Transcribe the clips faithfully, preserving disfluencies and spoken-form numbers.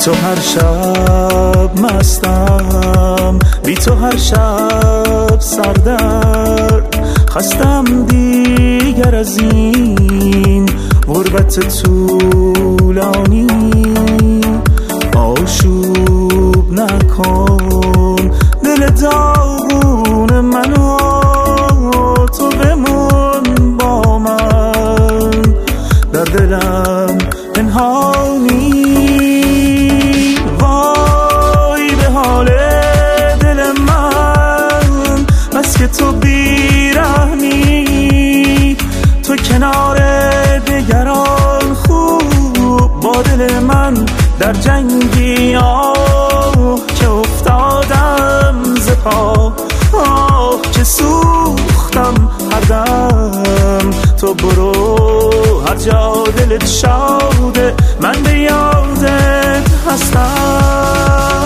تو هر شب مستم، بی تو هر شب سردرد، خستم دیگر از این غربت طولانی. آشوب نکن دل داغون منو، تو بمون با من در دلم پنهانی. وای به حال دل من، بس که تو بیرحمی، تو کنار دگران خوب با دل من در جنگی. آه که افتادم ز پا، آه که سوختم هر دم. تو برو هر جا دلت شاده، من به یادت هستم.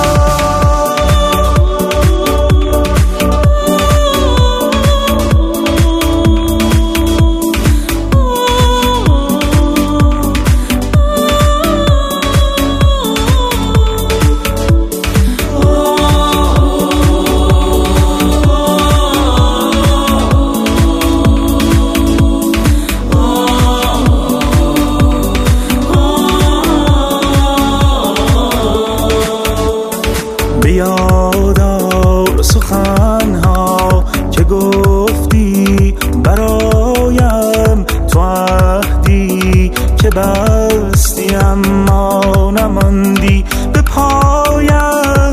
بیادار سخنها که گفتی برایم، تو عهدی که بستی اما نماندی به پایم.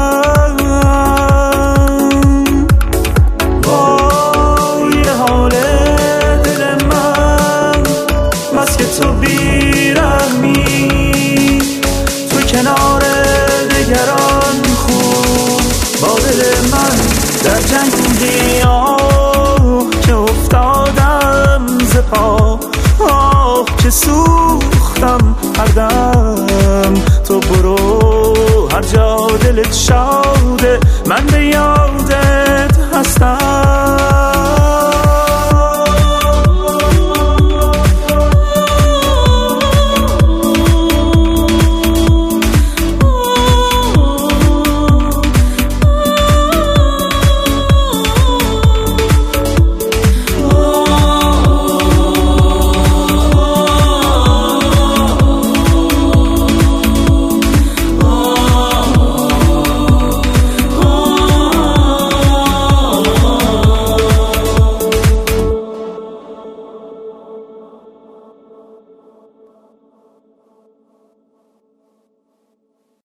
وای حال دل من، بس که تو بیرحمی، تو کنار دگران با دل من در جنگی. آه که افتادم ز پا، آه که سوختم هر دم. تو برو هر جا دلت شاد،